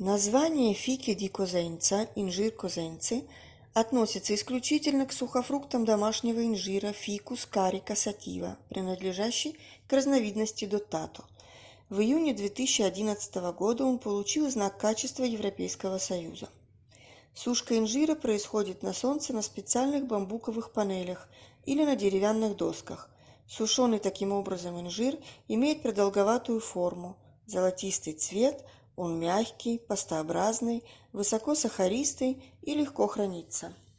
Название фики ди козенца, инжир козенцы, относится исключительно к сухофруктам домашнего инжира Ficus carica sativa, принадлежащей к разновидности Dottato. В июне 2011 года он получил знак качества Европейского Союза. Сушка инжира происходит на солнце на специальных бамбуковых панелях или на деревянных досках. Сушеный таким образом инжир имеет продолговатую форму, золотистый цвет, он мягкий, пастообразный, высокосахаристый и легко хранится.